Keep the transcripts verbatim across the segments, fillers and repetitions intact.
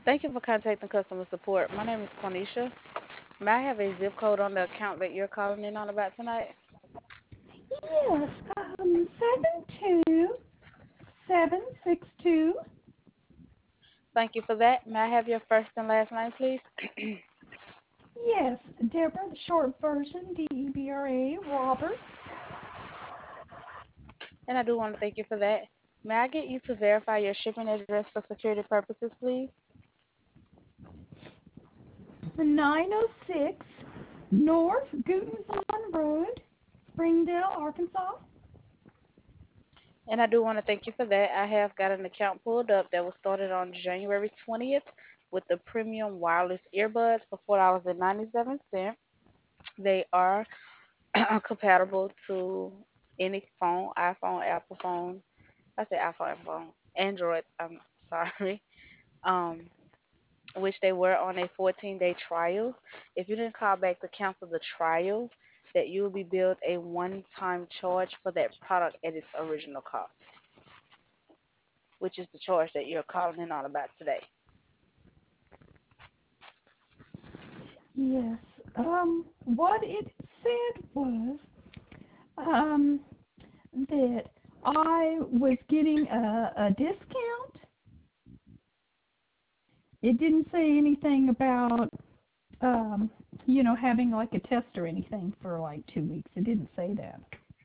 Thank you for contacting customer support. My name is Quanisha. May I have a zip code on the account that you're calling in on about tonight? Yes, um, seven two seven six two. Thank you for that. May I have your first and last name, please? Yes, Deborah, the short version, D E B R A, Robert. And I do want to thank you for that. May I get you to verify your shipping address for security purposes, please? nine oh six North Gutenzon Road, Springdale, Arkansas. And I do want to thank you for that. I have got an account pulled up that was started on January twentieth with the premium wireless earbuds for four dollars and ninety-seven cents. They are compatible to any phone, iPhone, Apple phone. I say iPhone, Apple phone, Android. I'm sorry. Um, which they were on a fourteen day trial. If you didn't call back to cancel the trial, that you will be billed a one time charge for that product at its original cost, which is the charge that you're calling in on about today. Yes, um, what it said was, um, that I was getting a, a discount. It didn't say anything about, um, you know, having like a test or anything for like two weeks. It didn't say that.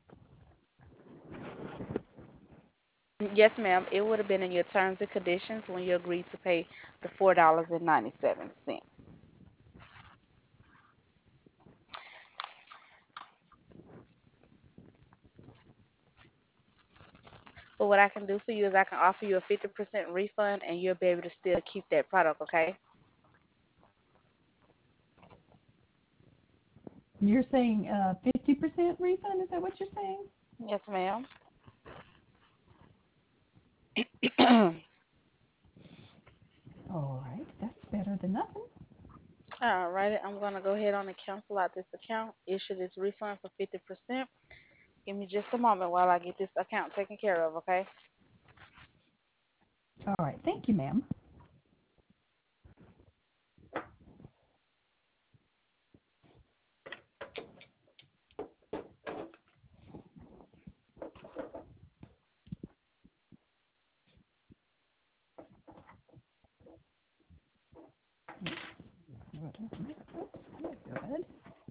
Yes, ma'am. It would have been in your terms and conditions when you agreed to pay the four dollars and ninety-seven cents. But what I can do for you is I can offer you a fifty percent refund and you'll be able to still keep that product, okay? You're saying uh, fifty percent refund? Is that what you're saying? Yes, ma'am. All right, that's better than nothing. All right, I'm going to go ahead on and cancel out this account, issue this refund for fifty percent. Give me just a moment while I get this account taken care of, okay? All right, thank you, ma'am. Good.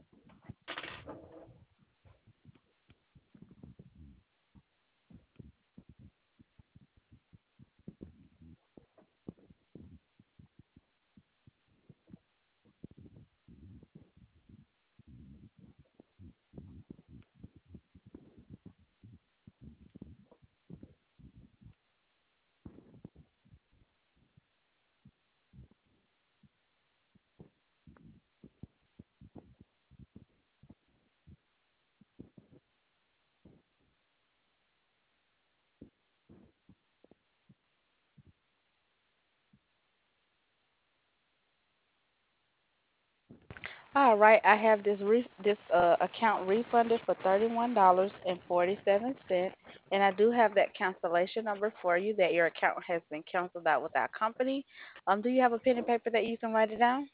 All right, I have this re- this uh, account refunded for thirty-one dollars and forty-seven cents, and I do have that cancellation number for you that your account has been canceled out with our company. Um, do you have a pen and paper that you can write it down?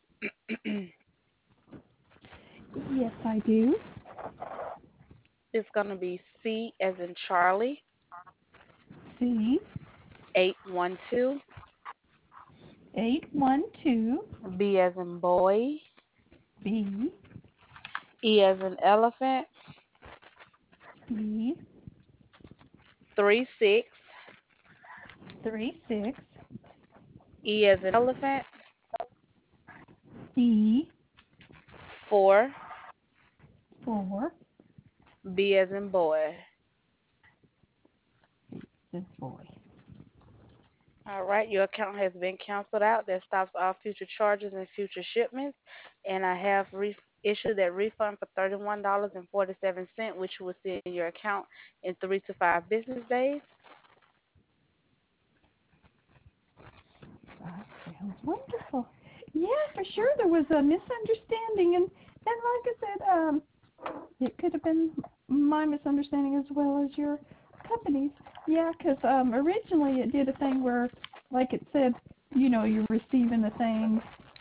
Yes, I do. It's going to be C as in Charlie, C eight one two, eight one two B as in boy, B E as in elephant, E three six, three six E as in elephant, E four, four. B as in boy. This boy. All right, your account has been canceled out. That stops all future charges and future shipments. And I have re- issued that refund for thirty-one dollars and forty-seven cents, which you will see in your account in three to five business days. That sounds wonderful. Yeah, for sure there was a misunderstanding, and and like I said, um, it could have been my misunderstanding as well as your company's. Yeah, because um, originally it did a thing where, like it said, you know, you're receiving the things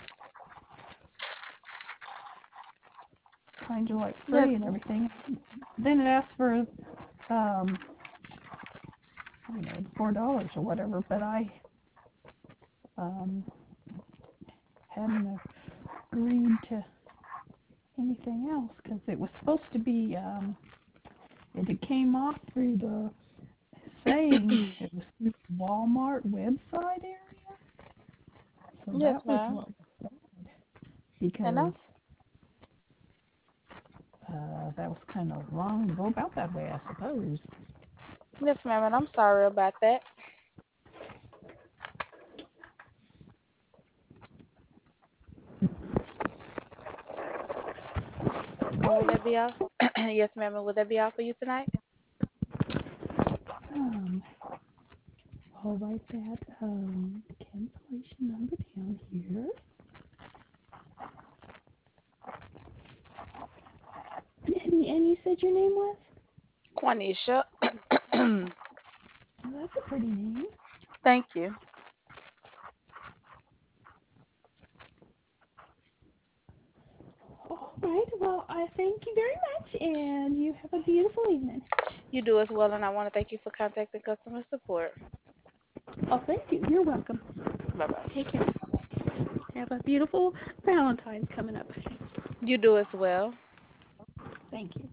kind of like free Yes, and ma'am. everything. Then it asks for, um, you know, four dollars or whatever. But I um, hadn't agreed to anything else because it was supposed to be. Um, it had came off through the saying it was through the Walmart website area. So Yes, that was ma'am. what was said And because that's uh, that was kind of wrong to go about that way, I suppose. yes, ma'am. And I'm sorry about that. And would that be all? Yes, ma'am. And would that be all for you tonight? Um, I'll write that um, cancellation number down here. And, and you said your name was? Quanisha. Oh, that's a pretty name. Thank you. All right. Well, I thank you very much, and you have a beautiful evening. You do as well, and I want to thank you for contacting customer support. Oh, thank you. You're welcome. Bye bye. Take care. Have a beautiful Valentine's coming up. You do as well. Thank you.